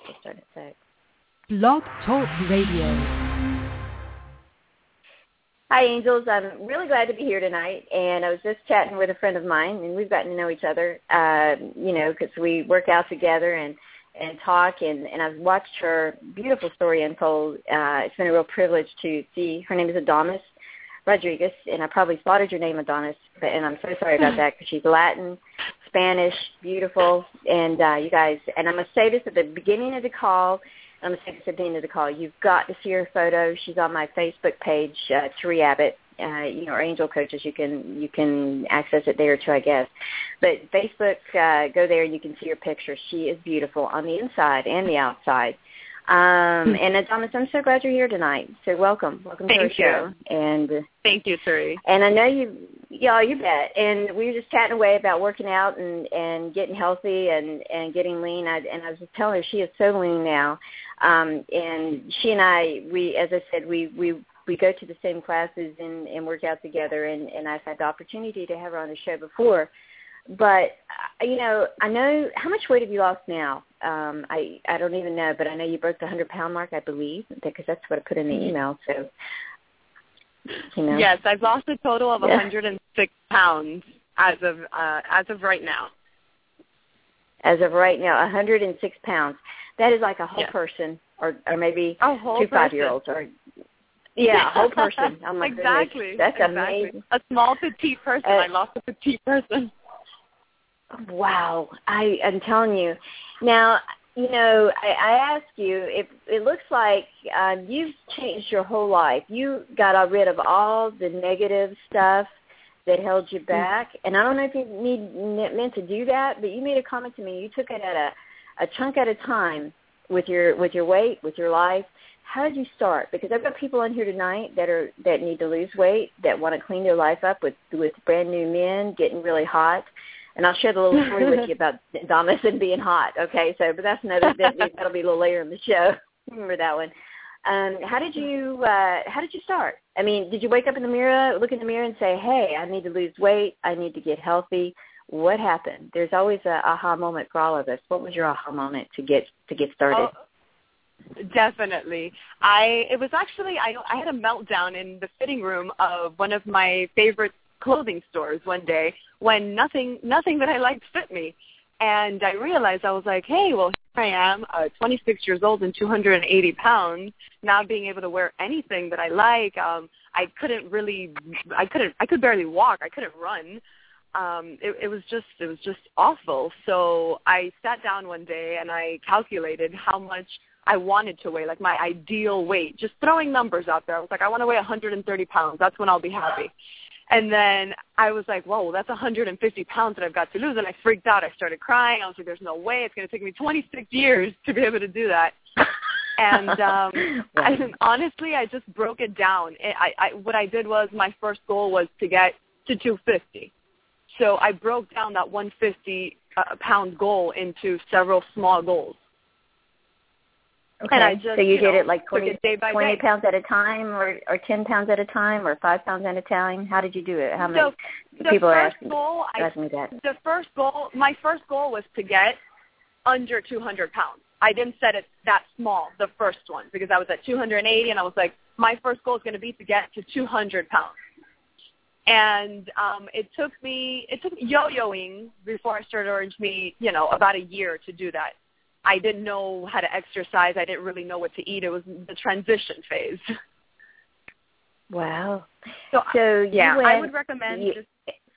We'll start at 6. Blog Talk Radio. Hi, Angels. I'm really glad to be here tonight, and I was just chatting with a friend of mine, and we've gotten to know each other, because we work out together and talk, and I've watched her beautiful story unfold. It's been a real privilege to see. Her name is Adonis Rodriguez, and I probably slaughtered your name, Adonis, and I'm so sorry about that because she's Latin, Spanish, beautiful, and you guys, and I'm going to say this at the beginning of the call, I'm going to say this at the end of the call. You've got to see her photo. She's on my Facebook page, Therese Abbott. Our Angel Coaches, you can access it there too, I guess. But Facebook, go there and you can see her picture. She is beautiful on the inside and the outside. And Adonis, I'm so glad you're here tonight. So welcome to our show. And thank you, Therese. And I know you bet. And we were just chatting away about working out and getting healthy and getting lean. I was just telling her she is so lean now. And she and I, as I said, we go to the same classes and work out together, and I've had the opportunity to have her on the show before. But, I know, how much weight have you lost now? I don't even know, but I know you broke the 100-pound mark, I believe, because that's what I put in the email. So, Yes, I've lost a total of 106 pounds as of right now. As of right now, 106 pounds. That is like a whole person, or maybe a whole 2 5-year-olds, or a whole person. Oh my exactly. Goodness. That's exactly. amazing. A small petite person. I lost a petite person. Wow, I'm telling you. Now, I asked you, if it looks like you've changed your whole life. You got rid of all the negative stuff that held you back, and I don't know if you meant to do that, but you made a comment to me. You took it at a chunk at a time with your weight, with your life. How did you start? Because I've got people on here tonight that need to lose weight, that want to clean their life up with brand new men, getting really hot. And I'll share the little story with you about Adonis and being hot. Okay, but that's that'll be a little later in the show. Remember that one. How did you start? I mean, did you wake up in the mirror, look in the mirror, and say, "Hey, I need to lose weight. I need to get healthy"? What happened? There's always an aha moment for all of us. What was your aha moment to get started? Oh, definitely. It was actually I had a meltdown in the fitting room of one of my favorite clothing stores one day when nothing that I liked fit me. And I realized, I was like, hey, well, here I am, 26 years old and 280 pounds, not being able to wear anything that I like. I could barely walk. I couldn't run. It was just awful. So I sat down one day and I calculated how much I wanted to weigh, like my ideal weight, just throwing numbers out there. I was like, I want to weigh 130 pounds. That's when I'll be happy. And then I was like, whoa, that's 150 pounds that I've got to lose. And I freaked out. I started crying. I was like, there's no way. It's going to take me 26 years to be able to do that. And honestly, I just broke it down. What I did was my first goal was to get to 250. So I broke down that 150-pound goal into several small goals. Okay, and I just, so you did it like 20 pounds at a time, or 10 pounds at a time, or 5 pounds at a time? How did you do it? How many people are asking me that? My first goal was to get under 200 pounds. I didn't set it that small, the first one, because I was at 280, and I was like, my first goal is going to be to get to 200 pounds. And it took yo-yoing before I started Orange Meat, about a year to do that. I didn't know how to exercise. I didn't really know what to eat. It was the transition phase. Wow. So yeah, I would recommend just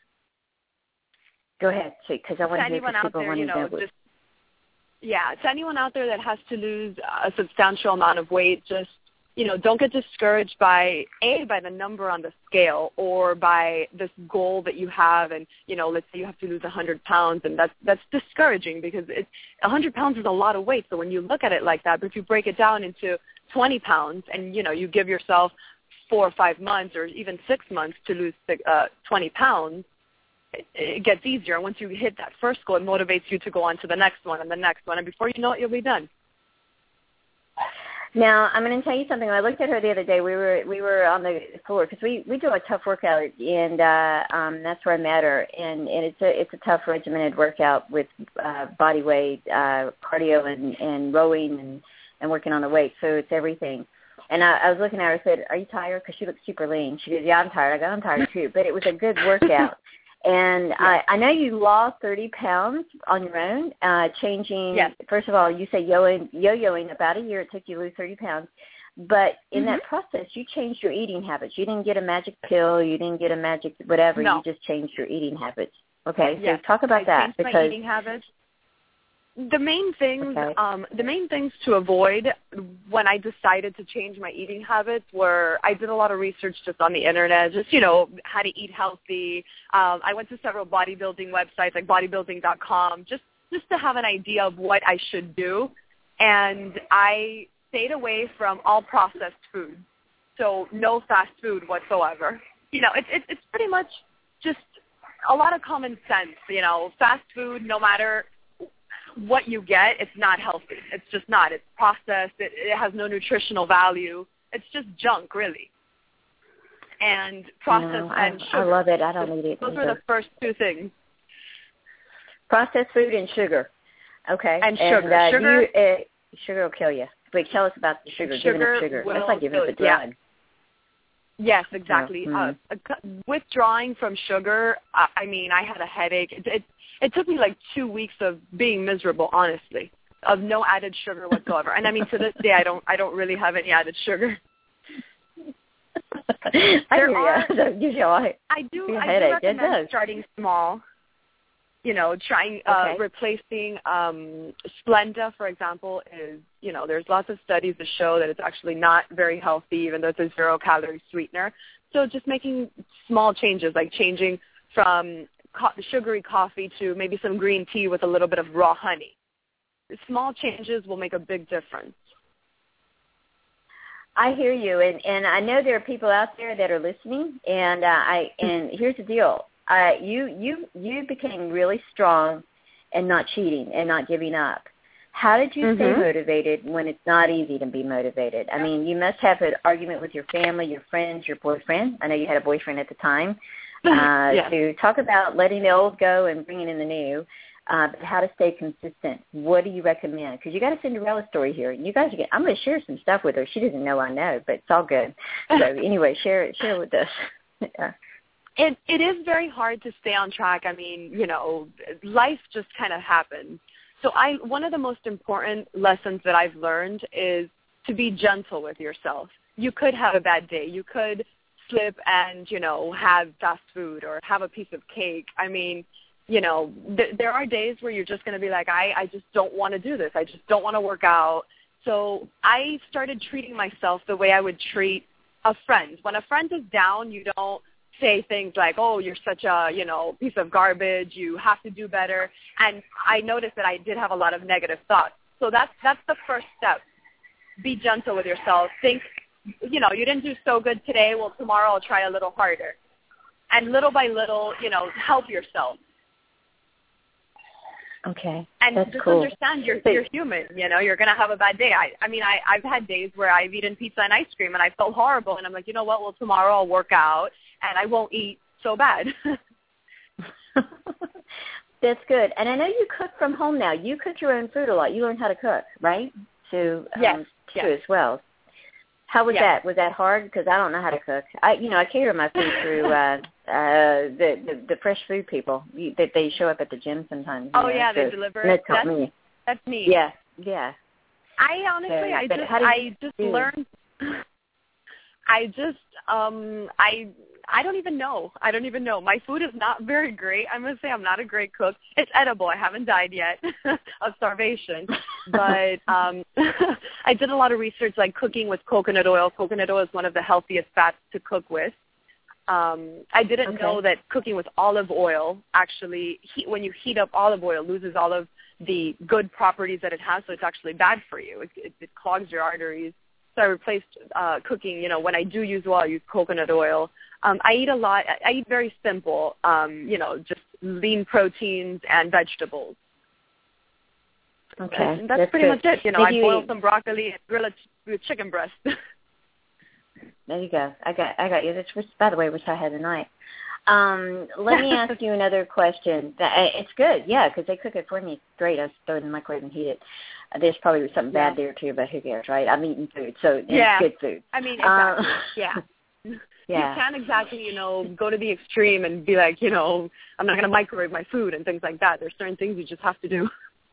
go ahead, because I want to hear people want to know. To anyone out there that has to lose a substantial amount of weight, just don't get discouraged by the number on the scale or by this goal that you have. And, let's say you have to lose 100 pounds, and that's discouraging because 100 pounds is a lot of weight. So when you look at it like that, but if you break it down into 20 pounds and, you give yourself 4 or 5 months or even 6 months to lose 20 pounds, it gets easier. And once you hit that first goal, it motivates you to go on to the next one and the next one. And before you know it, you'll be done. Now, I'm going to tell you something. I looked at her the other day. We were on the floor because we do a tough workout, and that's where I met her. And it's a tough regimented workout with body weight, cardio, and rowing and working on the weight. So it's everything. And I was looking at her and said, "Are you tired?" Because she looks super lean. She goes, "Yeah, I'm tired." I go, "I'm tired too." But it was a good workout. And I know you lost 30 pounds on your own, changing. Yes. First of all, you say yo-yoing about a year. It took you to lose 30 pounds. But in that process, you changed your eating habits. You didn't get a magic pill. You didn't get a magic whatever. No. You just changed your eating habits. Okay, yes. so talk about that. Because my eating habits. The main things to avoid when I decided to change my eating habits were I did a lot of research just on the internet, just, how to eat healthy. I went to several bodybuilding websites like bodybuilding.com just to have an idea of what I should do. And I stayed away from all processed food. So no fast food whatsoever. It's pretty much just a lot of common sense. Fast food, no matter what you get, it's not healthy. It's just not. It's processed. It has no nutritional value. It's just junk, really. And processed and sugar. I love it. I don't eat it Those either. are the first two things. Processed food and sugar. Okay. And sugar. Sugar will kill you. Wait, tell us about the sugar. Giving up sugar. That's like giving up a drug. Yeah. Yes, exactly. Withdrawing from sugar, I had a headache. It took me like 2 weeks of being miserable, honestly, of no added sugar whatsoever. And to this day, I don't really have any added sugar. I do recommend starting small. Trying replacing Splenda, for example, is there's lots of studies that show that it's actually not very healthy, even though it's a 0-calorie sweetener. So just making small changes, like changing from sugary coffee to maybe some green tea with a little bit of raw honey. Small changes will make a big difference. I hear you, and I know there are people out there that are listening, and here's the deal. You became really strong and not cheating and not giving up. How did you stay motivated when it's not easy to be motivated? You must have an argument with your family, your friends, your boyfriend. I know you had a boyfriend at the time. To talk about letting the old go and bringing in the new, but how to stay consistent. What do you recommend? Because you got a Cinderella story here. You guys, I'm going to share some stuff with her. She doesn't know I know, but it's all good. So anyway, share it with us. Yeah. It is very hard to stay on track. Life just kind of happens. So one of the most important lessons that I've learned is to be gentle with yourself. You could have a bad day. You could slip and, have fast food or have a piece of cake. There are days where you're just going to be like, I just don't want to do this. I just don't want to work out. So I started treating myself the way I would treat a friend. When a friend is down, you don't say things like, "Oh, you're such a, piece of garbage. You have to do better." And I noticed that I did have a lot of negative thoughts. So that's the first step. Be gentle with yourself. Think, you didn't do so good today. Well, tomorrow I'll try a little harder. And little by little, help yourself. Okay. And that's just cool. Understand you're human. You're going to have a bad day. I've had days where I've eaten pizza and ice cream and I felt horrible. And I'm like, you know what? Well, tomorrow I'll work out and I won't eat so bad. That's good. And I know you cook from home now. You cook your own food a lot. You learned how to cook, right? Yes. As well. How was that? Was that hard? Because I don't know how to cook. I cater my food through the fresh food people. They show up at the gym sometimes. They deliver. That's me. Yeah. I honestly, learned. I don't even know. My food is not very great. I must say I'm not a great cook. It's edible. I haven't died yet of starvation. But I did a lot of research, like cooking with coconut oil. Coconut oil is one of the healthiest fats to cook with. I didn't know that cooking with olive oil actually, when you heat up olive oil, loses all of the good properties that it has, so it's actually bad for you. It clogs your arteries. So I replaced cooking, when I do use oil, I use coconut oil. I eat a lot. I eat very simple, just lean proteins and vegetables. Okay, that's pretty good. much it. You know, I boil some broccoli and grill it with chicken breast. There you go. I got you. That's, by the way, which I had tonight. Let me ask you another question. It's good, yeah, because they cook it for me. It's great. I just throw it in the microwave and heat it. There's probably something bad there too, but who cares, right? I'm eating food, so it's good food. I mean, exactly. Yeah. Yeah. You can't exactly, you know, go to the extreme and be like, you know, I'm not going to microwave my food and things like that. There's certain things you just have to do.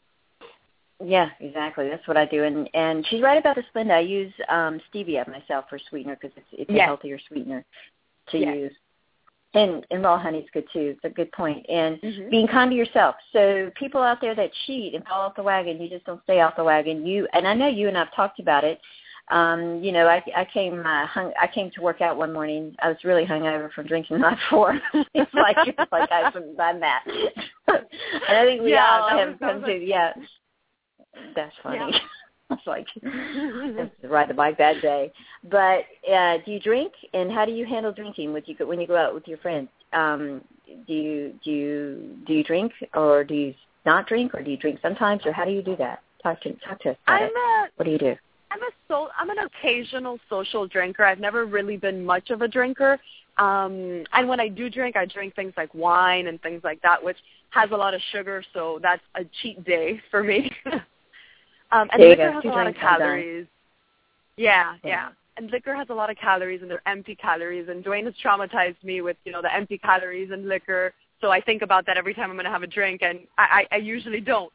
Yeah, exactly. That's what I do. And she's right about the Splenda. I use stevia myself for sweetener because it's a healthier sweetener to use. And raw honey is good too. It's a good point. And being kind to yourself. So people out there that cheat and fall off the wagon, you just don't stay off the wagon. And I know you and I've talked about it. You know, I came to work out one morning. I was really hungover from drinking the night before. it's like I've done that. And I think we all have come to That's funny. Yeah. It's like ride the bike that day. But do you drink? And how do you handle drinking when you go out with your friends? Do you drink, or do you not drink, or do you drink sometimes, or how do you do that? Talk to us about it. What do you do? I'm an occasional social drinker. I've never really been much of a drinker. And when I do drink, I drink things like wine and things like that, which has a lot of sugar, so that's a cheat day for me. And liquor has a lot of calories. Yeah. And liquor has a lot of calories, and they're empty calories. And Dwayne has traumatized me with, you know, the empty calories and liquor. So I think about that every time I'm going to have a drink, and I usually don't.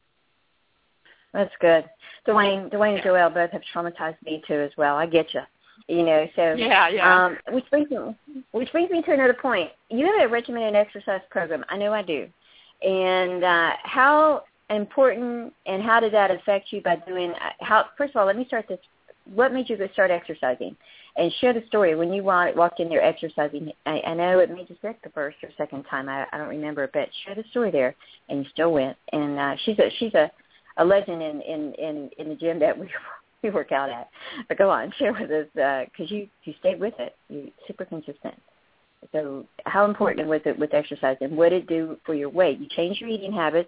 That's good. Dwayne and Joelle both have traumatized me too as well. I get you. You know, so which brings me to another point. You have a regimented exercise program. I know I do. And how important and how did that affect you by doing? First of all, let me start this. What made you go start exercising? And share the story when you walked in there exercising. I know it made you sick the first or second time. I don't remember, but share the story there. And you still went. And she's a legend in the gym that we work out at. But go on, share with us because you stayed with it. You're super consistent. So how important was it with exercise, and what did it do for your weight? You changed your eating habits.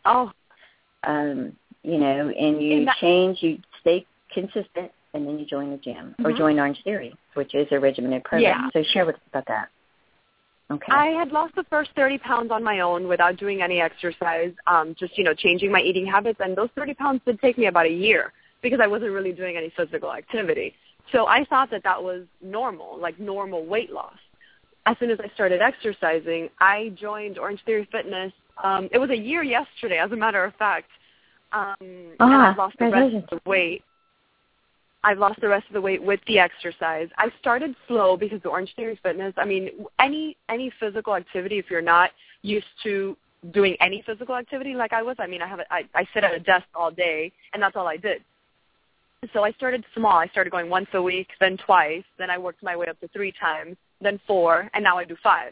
You know, and you stay consistent, and then you join the gym or join Orange Theory, which is a regimented program. So share with us about that. Okay. I had lost the first 30 pounds on my own without doing any exercise, just, you know, changing my eating habits. And those 30 pounds did take me about a year because I wasn't really doing any physical activity. So I thought that was normal, like normal weight loss. As soon as I started exercising, I joined Orange Theory Fitness. It was a year yesterday, as a matter of fact. And I've lost the rest of the weight. I've lost the rest of the weight with the exercise. I started slow because the Orange Theory Fitness, I mean, any physical activity, if you're not used to doing any physical activity like I was, I mean, I sit at a desk all day, and that's all I did. So I started small. I started going once a week, then twice, then I worked my way up to 3 times, then 4, and now I do 5.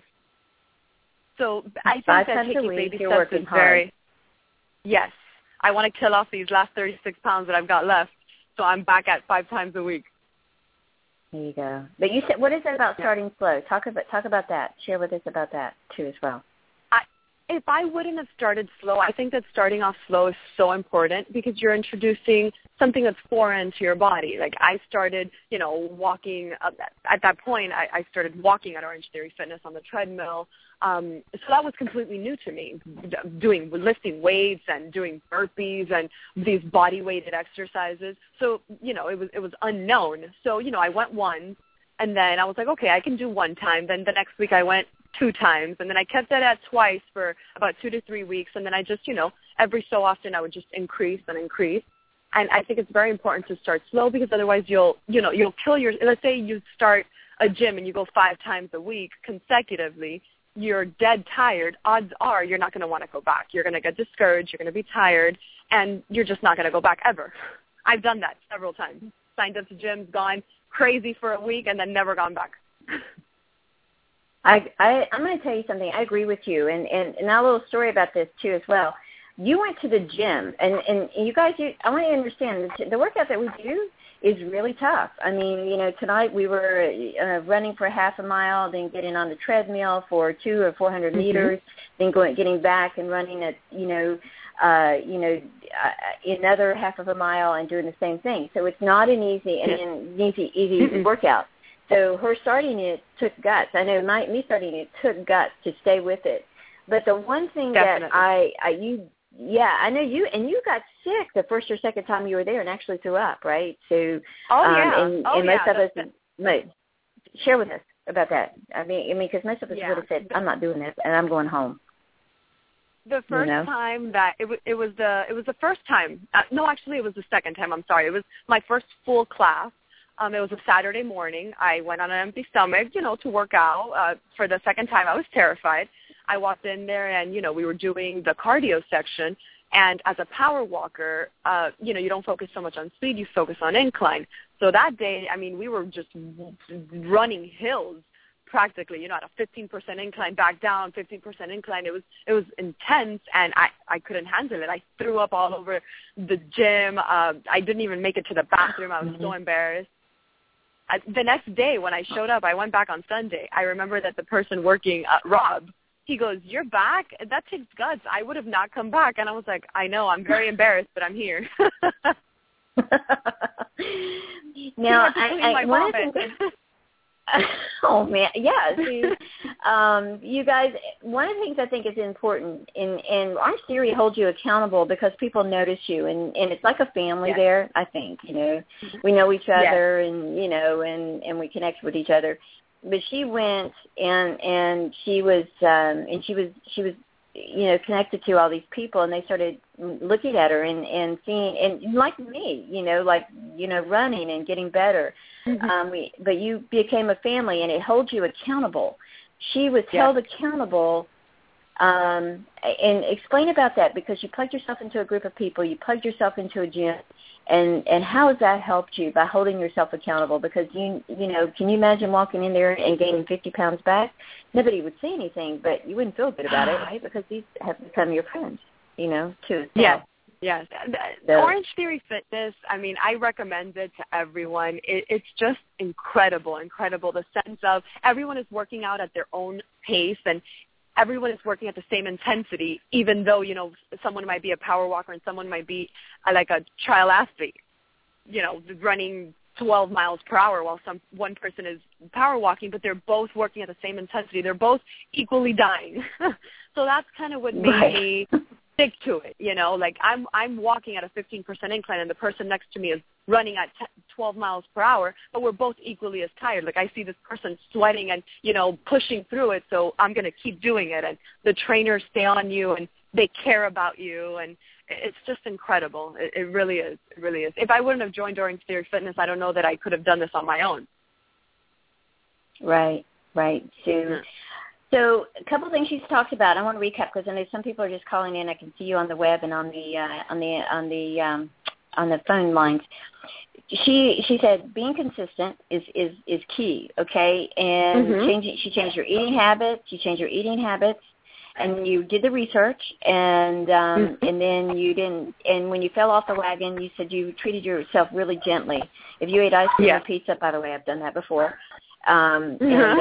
So I think that taking baby steps is very, yes, I want to kill off these last 36 pounds that I've got left. So I'm back at 5 times a week. There you go. But you said, what is it about starting slow? Talk about that. Share with us about that too as well. If I wouldn't have started slow, I think that starting off slow is so important because you're introducing something that's foreign to your body. Like I started, you know, walking. At that point, I started walking at Orange Theory Fitness on the treadmill. So that was completely new to me, lifting weights and doing burpees and these body-weighted exercises. So, you know, it was unknown. So, you know, I went once, and then I was like, okay, I can do 1 time. Then the next week I went 2 times, and then I kept that at twice for about 2 to 3 weeks, and then I just, you know, every so often I would just increase and increase. And I think it's very important to start slow because otherwise you'll kill let's say you start a gym and you go 5 times a week consecutively, you're dead tired. Odds are you're not going to want to go back. You're going to get discouraged. You're going to be tired, and you're just not going to go back ever. I've done that several times. Signed up to gyms, gone crazy for a week, and then never gone back. I'm going to tell you something. I agree with you, and now a little story about this too as well. You went to the gym, and you guys, I want you to understand the workout that we do is really tough. I mean, you know, tonight we were running for half a mile, then getting on the treadmill for 200 or 400 meters, then getting back and running at, you know, another half of a mile and doing the same thing. So it's not an easy workout. So her starting it took guts. I know me starting it took guts to stay with it. But the one thing Definitely. that I know you got sick the first or second time you were there and actually threw up, right? So, and most of us, share with us about that. I mean, because most of us would have said, I'm not doing this and I'm going home. The first time that it was the first time. No, actually, it was the second time. I'm sorry. It was my first full class. It was a Saturday morning. I went on an empty stomach, to work out. For the second time, I was terrified. I walked in there, and we were doing the cardio section. And as a power walker, you don't focus so much on speed; you focus on incline. So that day, I mean, we were just running hills. Practically, at a 15% incline, back down, 15% incline. It was intense, and I couldn't handle it. I threw up all over the gym. I didn't even make it to the bathroom. I was so embarrassed. The next day when I showed up, I went back on Sunday. I remember that the person working, Rob, he goes, "You're back? That takes guts. I would have not come back." And I was like, "I know. I'm very embarrassed, but I'm here." Now, one of the things. Oh man, yeah. See, you guys. One of the things I think is important, and Orange Theory holds you accountable because people notice you, and it's like a family there. I think we know each other, and and we connect with each other. But she went and she was connected to all these people, and they started looking at her and seeing, and like me, running and getting better. But you became a family, and it holds you accountable. She was held accountable, and explain about that, because you plugged yourself into a group of people, you plugged yourself into a gym, and how has that helped you by holding yourself accountable? Because can you imagine walking in there and gaining 50 pounds back? Nobody would say anything, but you wouldn't feel good about it, right? Because these have become your friends, too. So. Yes. Orange Theory Fitness, I mean, I recommend it to everyone. It's just incredible, the sense of everyone is working out at their own pace, and everyone is working at the same intensity, even though, someone might be a power walker and someone might be like a trial athlete, running 12 miles per hour while one person is power walking, but they're both working at the same intensity. They're both equally dying. So that's kind of what made me stick to it, like I'm walking at a 15% incline, and the person next to me is running at 12 miles per hour, but we're both equally as tired. Like I see this person sweating and, pushing through it, so I'm going to keep doing it. And the trainers stay on you, and they care about you, and it's just incredible. It really is. It really is. If I wouldn't have joined Orange Theory Fitness, I don't know that I could have done this on my own. Right. So a couple of things she's talked about. I want to recap because I know some people are just calling in. I can see you on the web and on the phone lines. She said being consistent is key. Okay, and she changed your eating habits. You changed your eating habits, and you did the research, and then you didn't. And when you fell off the wagon, you said you treated yourself really gently. If you ate ice cream or pizza, by the way, I've done that before. Then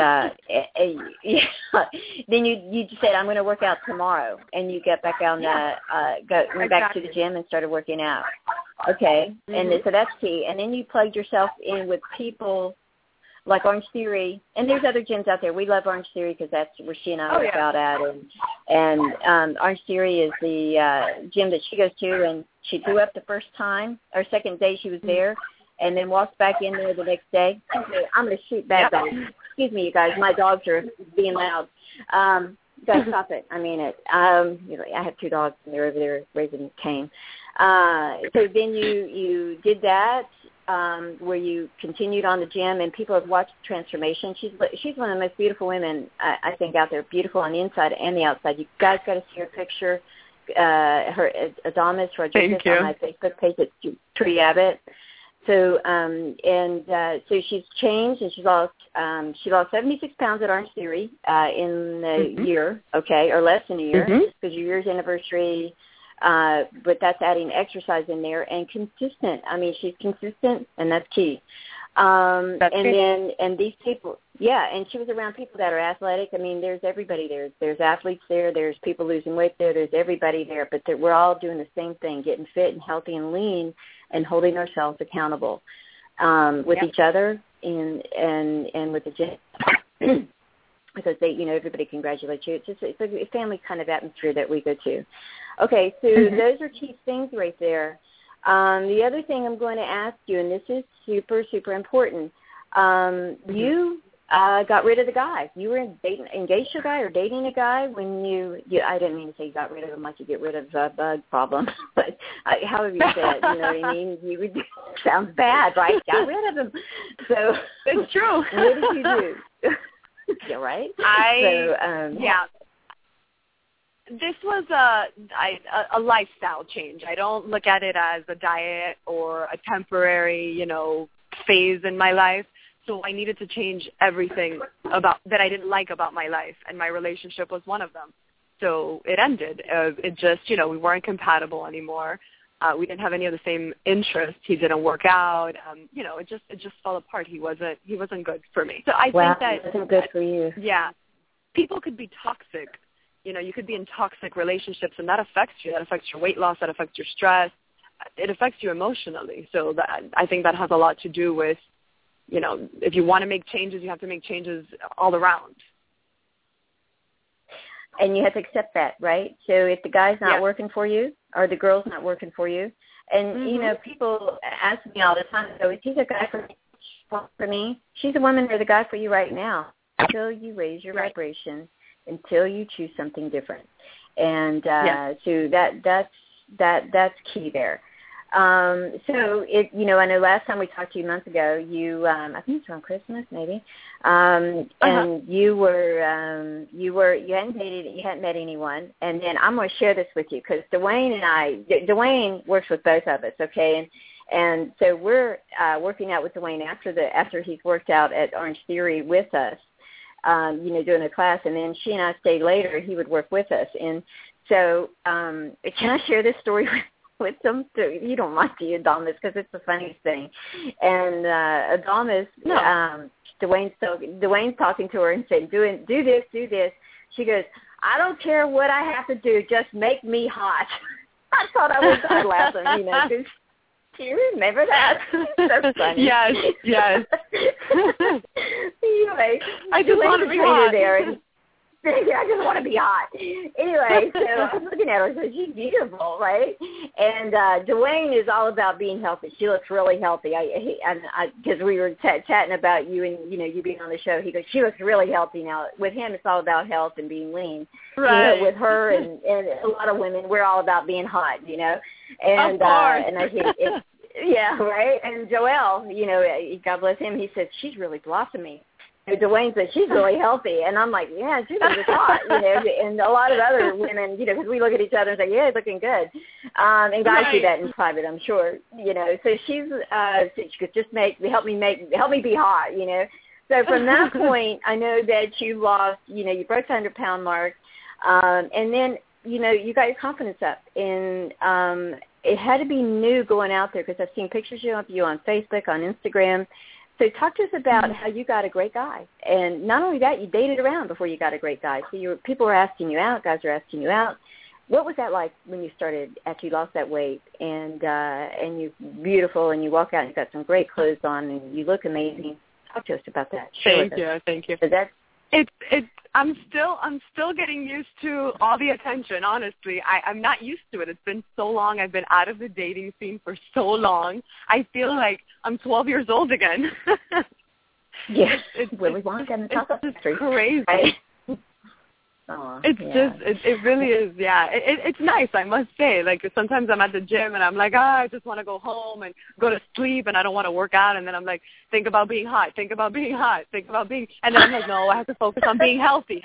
you said, I'm going to work out tomorrow, and you get back on went back to the gym and started working out. Okay, and so that's key. And then you plugged yourself in with people like Orange Theory, and there's other gyms out there. We love Orange Theory because that's where she and I work out at, and Orange Theory is the gym that she goes to, and she threw up the first time, or second day she was there, and then walked back in there the next day. I'm going to shoot back. Excuse me, you guys. My dogs are being loud. Guys, stop it. I mean it. I have two dogs, and they're over there raising Cain. So then you did that, where you continued on the gym, and people have watched the transformation. She's one of the most beautiful women, I think, out there. Beautiful on the inside and the outside. You guys got to see her picture. Her Adamus Rodriguez on my Facebook page. It's Tree Abbott. So so she's changed, and she lost 76 pounds at Orange Theory in the year, or less than a year, because your year's anniversary. But that's adding exercise in there and consistent. I mean, she's consistent, and that's key. And these people, and she was around people that are athletic. I mean, there's everybody there. There's athletes there. There's people losing weight there. There's everybody there. But we're all doing the same thing, getting fit and healthy and lean and holding ourselves accountable with each other and with the gym. Because everybody congratulates you. It's a family kind of atmosphere that we go to. Okay, so those are key things right there. The other thing I'm going to ask you, and this is super, super important, you got rid of the guy. You were engaged to a guy or dating a guy when you I didn't mean to say you got rid of him like you get rid of bug problems, but however you say it, you know what I mean? Sounds bad, right? Got rid of him. So it's true. What did you do? Yeah, right? This was a lifestyle change. I don't look at it as a diet or a temporary, phase in my life. So I needed to change everything that I didn't like about my life, and my relationship was one of them. So it ended. It just, we weren't compatible anymore. We didn't have any of the same interests. He didn't work out. It just fell apart. He wasn't good for me. So I think that it wasn't good for you. Yeah, people could be toxic. You could be in toxic relationships, and that affects you. That affects your weight loss. That affects your stress. It affects you emotionally. So I think that has a lot to do with, if you want to make changes, you have to make changes all around. And you have to accept that, right? So if the guy's not working for you or the girl's not working for you, and, people ask me all the time, so is he the guy for me? She's a woman or the guy for you right now until you raise your vibration, until you choose something different. And so that's key there. So I know last time we talked to you months ago, you, I think it's around Christmas maybe, and you hadn't dated, you hadn't met anyone, and then I'm going to share this with you because Dwayne works with both of us, okay, and so we're working out with Dwayne after he's worked out at Orange Theory with us, doing a class, and then she and I stayed later. He would work with us, and so can I share this story with them? You don't mind the Adamus because it's the funniest thing. And Adamus, Dwayne's talking to her and saying, do this. She goes, I don't care what I have to do, just make me hot. I thought I was laughing, because do you remember that? That's funny. Yes. Anyway, I just want to be hot. I just want to be hot. Anyway, so I was looking at her, so she's beautiful, right? And Dwayne is all about being healthy. She looks really healthy. Because we were chatting about you and, you being on the show. He goes, she looks really healthy now. With him, it's all about health and being lean. Right. With her and a lot of women, we're all about being hot, And, of course. And I think yeah, right? And Joel, God bless him, he said, she's really blossoming. And Dwayne said, she's really healthy. And I'm like, yeah, she's really hot, And a lot of other women, because we look at each other and say, yeah, looking good. And guys do that in private, I'm sure, So she could just help me be hot, So from that point, I know that you lost, you broke the 100-pound mark. And then, you got your confidence up. And it had to be new going out there because I've seen pictures of you on Facebook, on Instagram. So talk to us about how you got a great guy. And not only that, you dated around before you got a great guy. So people were asking you out, guys were asking you out. What was that like when you started after you lost that weight and you're beautiful and you walk out and you've got some great clothes on and you look amazing? Talk to us about that. Thank you. So that's I'm still getting used to all the attention, honestly. I'm not used to it. It's been so long. I've been out of the dating scene for so long. I feel like I'm 12 years old again. Yes, Willy Wonka and the Chocolate Factory. It's crazy. Right? It really is, yeah. It's nice, I must say. Like, sometimes I'm at the gym and I'm like, I just want to go home and go to sleep and I don't want to work out. And then I'm like, think about being hot. And then I'm like, no, I have to focus on being healthy.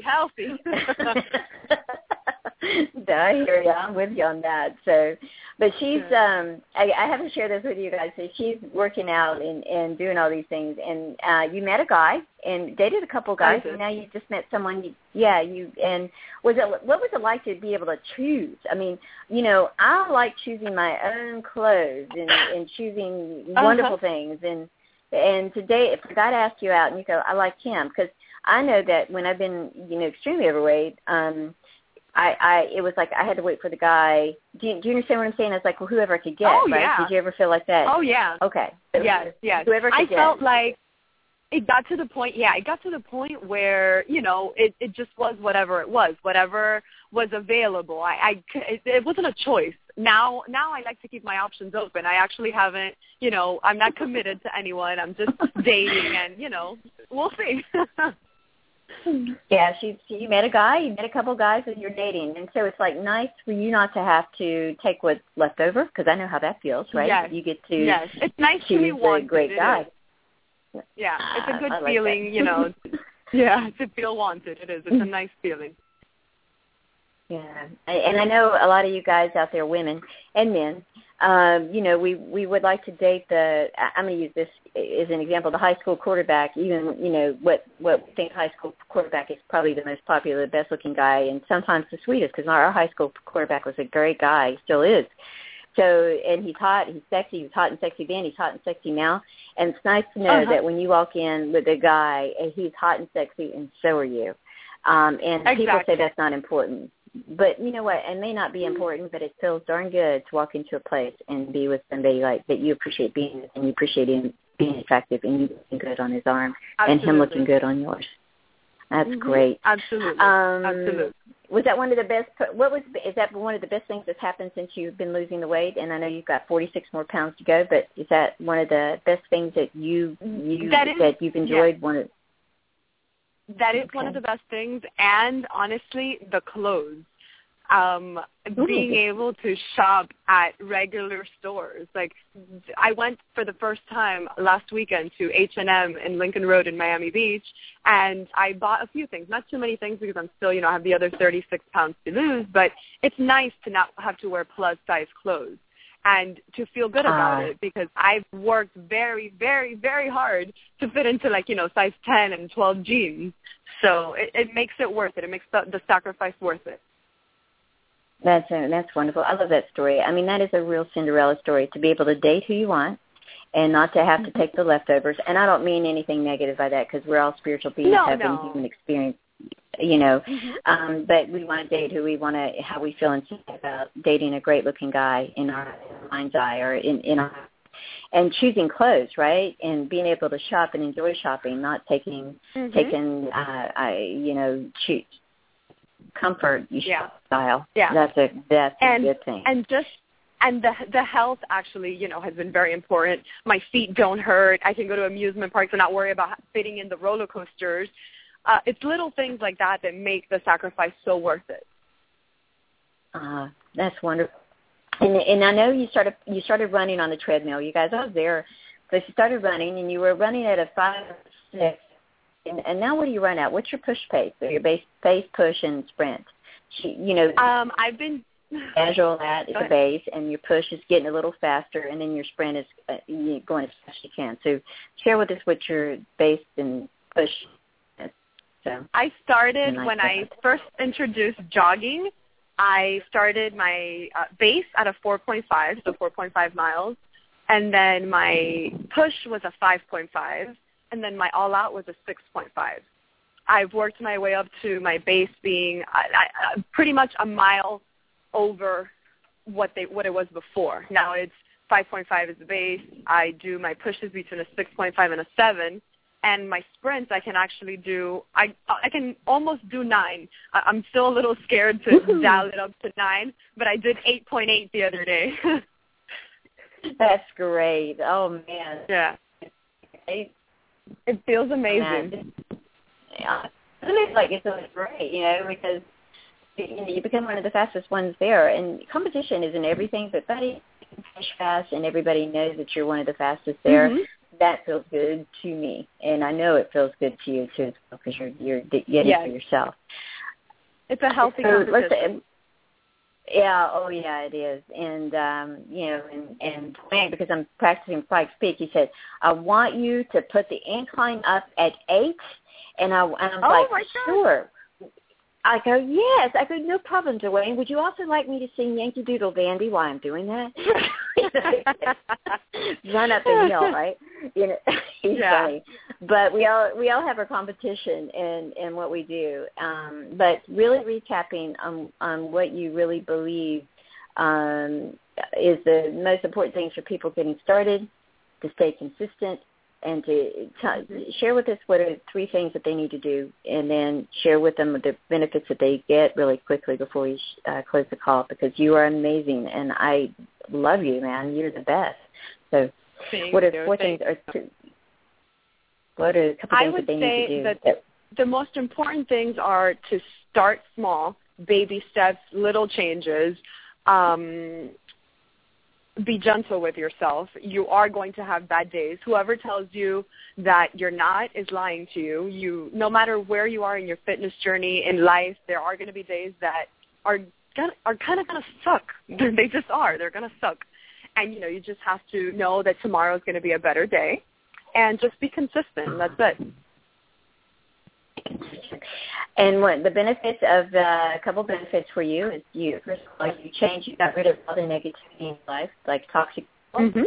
I hear you. I'm with you on that. So, but she's, I haven't shared this with you guys. So she's working out and doing all these things. And you met a guy and dated a couple guys, and now you just met someone. And what was it like to be able to choose? I mean, I like choosing my own clothes and choosing wonderful things. And And today, if a guy ask you out and you go, I like him, because I know that when I've been, extremely overweight, it was like I had to wait for the guy. Do you understand what I'm saying? It's like, well, whoever I could get, right? Yeah. Did you ever feel like that? Oh, yeah. Okay. Yes. Whoever I could get. Felt like it got to the point, where, it just was whatever was available. It wasn't a choice. Now I like to keep my options open. I actually haven't, I'm not committed to anyone. I'm just dating and, we'll see. Yeah, you met a guy, you met a couple guys that you're dating, and so it's like nice for you not to have to take what's left over, because I know how that feels, right? Yes. You get to it's nice to be wanted. Great guy. Yeah, it's a good like feeling, to feel wanted. It is. It's a nice feeling. Yeah, and I know a lot of you guys out there, women and men, we would like to date I'm going to use this as an example, the high school quarterback, even, what we think high school quarterback is probably the most popular, the best-looking guy, and sometimes the sweetest, because our high school quarterback was a great guy, he still is. So, and he's hot, he's sexy, he was hot and sexy then, he's hot and sexy now, and it's nice to know that when you walk in with a guy, he's hot and sexy, and so are you. And exactly. People say that's not important. But you know what? It may not be important, but it feels darn good to walk into a place and be with somebody like that you appreciate being with, and you appreciate him being attractive, and you looking good on his arm, and him looking good on yours. That's great. Absolutely. Absolutely. Was that one of the best? Is that one of the best things that's happened since you've been losing the weight? And I know you've got 46 more pounds to go, but is that one of the best things that you've enjoyed? Yeah. That is one of the best things, and honestly, the clothes. Being able to shop at regular stores. Like, I went for the first time last weekend to H&M in Lincoln Road in Miami Beach, and I bought a few things. Not too many things because I'm still, I have the other 36 pounds to lose, but it's nice to not have to wear plus-size clothes and to feel good about it, because I've worked very, very, very hard to fit into, size 10 and 12 jeans. So it makes it worth it. It makes the sacrifice worth it. That's wonderful. I love that story. I mean, that is a real Cinderella story, to be able to date who you want and not to have to take the leftovers. And I don't mean anything negative by that, because we're all spiritual beings having human experience, but we want to date who we want to, how we feel inside about dating a great-looking guy in our mind's eye or in our, and choosing clothes, right? And being able to shop and enjoy shopping, not taking comfort style. Yeah. That's a good thing. And the health actually, has been very important. My feet don't hurt. I can go to amusement parks and not worry about fitting in the roller coasters. It's little things like that that make the sacrifice so worth it. That's wonderful. And I know you started running on the treadmill. You guys, I was there. So you started running, and you were running at a 5 or 6. And now what do you run at? What's your push pace? So your base push, and sprint. I've been casual at the base, and your push is getting a little faster, and then your sprint is going as fast as you can. So share with us what your base and push is. So I started when I first introduced jogging. I started my base at a 4.5, so 4.5 miles, and then my push was a 5.5. And then my all-out was a 6.5. I've worked my way up to my base being pretty much a mile over what it was before. Now it's 5.5 is the base. I do my pushes between a 6.5 and a 7, and my sprints I can actually do. I can almost do 9. I'm still a little scared to dial it up to 9, but I did 8.8 the other day. That's great. Oh man. Yeah. It feels amazing. Yeah. It's really great, because you become one of the fastest ones there. And competition isn't everything, but buddy, you can finish fast, and everybody knows that you're one of the fastest there. Mm-hmm. That feels good to me, and I know it feels good to you too, because you're getting it for yourself. It's a healthy competition. Yeah, it is. And, and because I'm practicing Spike Speak, he said, I want you to put the incline up at 8. And I'm like, sure. I go, yes. I go, no problem, Dwayne. Would you also like me to sing Yankee Doodle Dandy while I'm doing that? Run up the hill, right? He's funny. But we all have our competition in what we do. But really recapping on what you really believe is the most important things for people getting started, to stay consistent, and to share with us what are 3 things that they need to do, and then share with them the benefits that they get really quickly before we close the call, because you are amazing, and I love you, man. You're the best. So what are a couple things that they need to do? That the most important things are to start small, baby steps, little changes. Be gentle with yourself. You are going to have bad days. Whoever tells you that you're not is lying to you. No matter where you are in your fitness journey in life, there are going to be days that are kind of going to suck. They just are. They're going to suck. And, you just have to know that tomorrow is going to be a better day, and just be consistent. That's it. And what the benefits of a couple benefits for you is first of all, you got rid of all the negativity in life, like toxic food.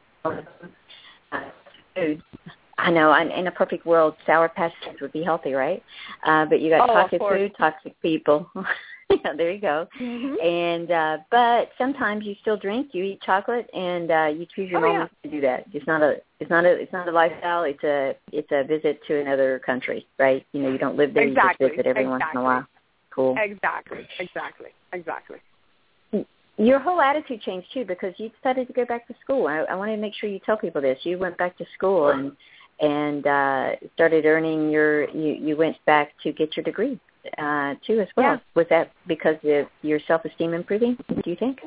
I know, in a perfect world, Sour Patch Kids would be healthy, right? But you got toxic food, toxic people. Yeah, there you go. And but sometimes you still drink, you eat chocolate, and you choose your moments to do that. It's not a lifestyle. It's a visit to another country, right? You don't live there. Exactly. You just visit every once in a while. Cool. Exactly. Your whole attitude changed too, because you decided to go back to school. I want to make sure you tell people this. You went back to school and started earning you went back to get your degree too as well. Yeah. Was that because of your self-esteem improving, do you think?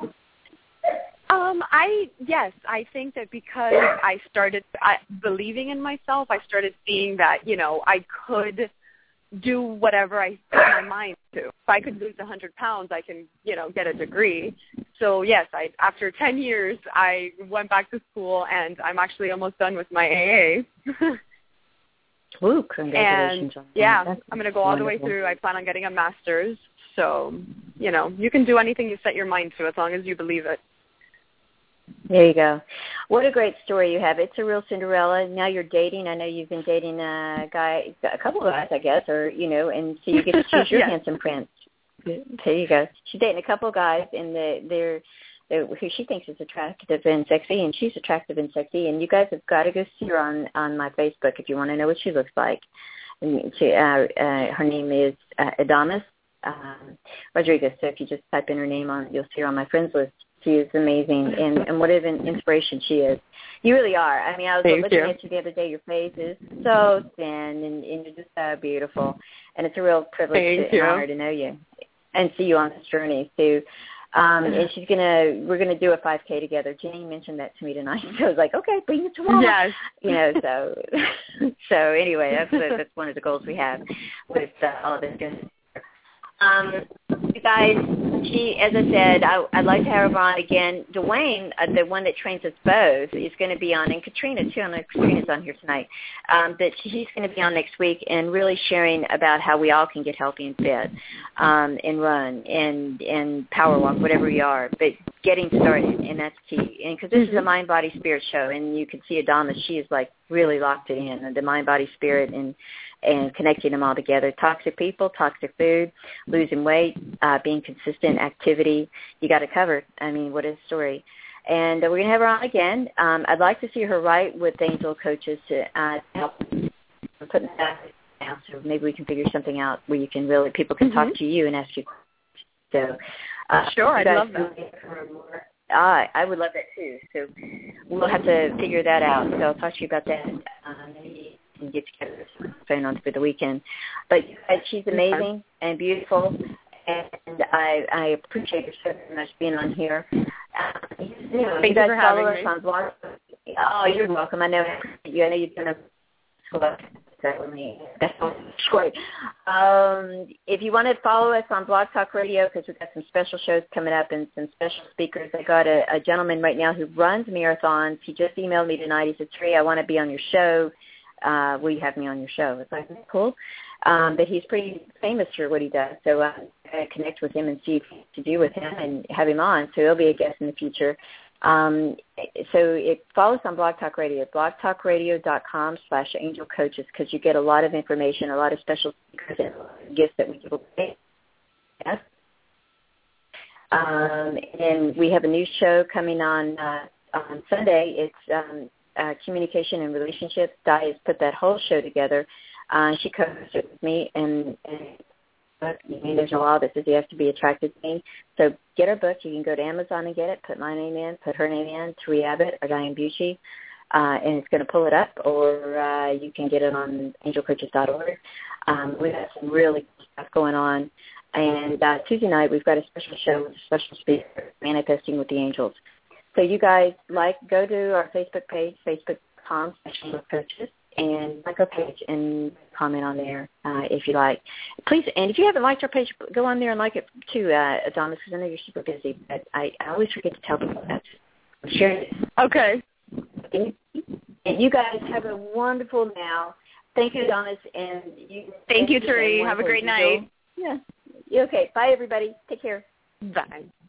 I think that because I started believing in myself, I started seeing that, I could do whatever I set my mind to. If I could lose 100 pounds, I can, get a degree. So, yes, after 10 years, I went back to school, and I'm actually almost done with my AA. Ooh, congratulations. And, I'm going to go all the way through. I plan on getting a master's. So, you can do anything you set your mind to as long as you believe it. There you go. What a great story you have. It's a real Cinderella. Now you're dating. I know you've been dating a couple of guys, I guess, or, and so you get to choose your handsome prince. There you go. She's dating a couple of guys, and they're who she thinks is attractive and sexy, and she's attractive and sexy, and you guys have got to go see her on my Facebook if you want to know what she looks like. And her name is Adamas Rodriguez, so if you just type in her name, you'll see her on my friends list. She is amazing, and what an inspiration she is. You really are. I mean, I was looking at you the other day. Your face is so thin, and you're just so beautiful. And it's a real privilege and honor to know you and see you on this journey, too. And we're gonna do a 5K together. Jenny mentioned that to me tonight, so I was like, okay, bring it tomorrow. Yes. So anyway, that's one of the goals we have with all of this good. You guys, as I said, I'd like to have her on again. Dwayne, the one that trains us both, is going to be on, and Katrina too. I know Katrina's on here tonight. But she's going to be on next week and really sharing about how we all can get healthy and fit, and run and power walk, whatever we are. But getting started, and that's key. And because this is a mind, body, spirit show, and you can see Adama, she is like really locked it in, the mind, body, spirit, and connecting them all together. Toxic people, toxic food, losing weight, being consistent, activity. You got it covered. I mean, what a story. And we're going to have her on again. I'd like to see her write with Angel Coaches to help put that down, so maybe we can figure something out where people can talk to you and ask you questions. So, sure, I'd love that. I would love that too. So we'll have to figure that out. So I'll talk to you about that. Maybe and get together phone on for the weekend. But she's amazing and beautiful, and I appreciate her so much being on here. Thank you guys for follow having us me. on Blog. Oh, you're welcome. I know you. I know you've done a that's great. If you want to follow us on Blog Talk Radio, because we've got some special shows coming up and some special speakers. I got a gentleman right now who runs marathons. He just emailed me tonight. He said, Tree, I want to be on your show. Will you have me on your show? It's like, cool. But he's pretty famous for what he does. So I connect with him and see what to do with him and have him on. So he'll be a guest in the future. So it follows on Blog Talk Radio, blogtalkradio.com/angelcoaches, because you get a lot of information, a lot of special secrets and gifts that we give away. Yes. And we have a new show coming on Sunday. It's Communication and Relationships. Di has put that whole show together. She co-hosts it with me, and there's a law that says you have to be attracted to me. So get her book. You can go to Amazon and get it. Put my name in. Put her name in, Therese Abbott or Diane Bucci, and it's going to pull it up. Or you can get it on angelcoaches.org. We've got some really cool stuff going on. And Tuesday night we've got a special show with a special speaker, Manifesting with the Angels. So you guys go to our Facebook page, facebook.com/angelcoaches, and like our page and comment on there if you like. Please, and if you haven't liked our page, go on there and like it too, Adonis, because I know you're super busy, but I always forget to tell people that. I'm sharing it. Okay. And you guys have a wonderful now. Thank you, Adonis. And thank you, Therese. Have a great night. Yeah. Okay. Bye, everybody. Take care. Bye.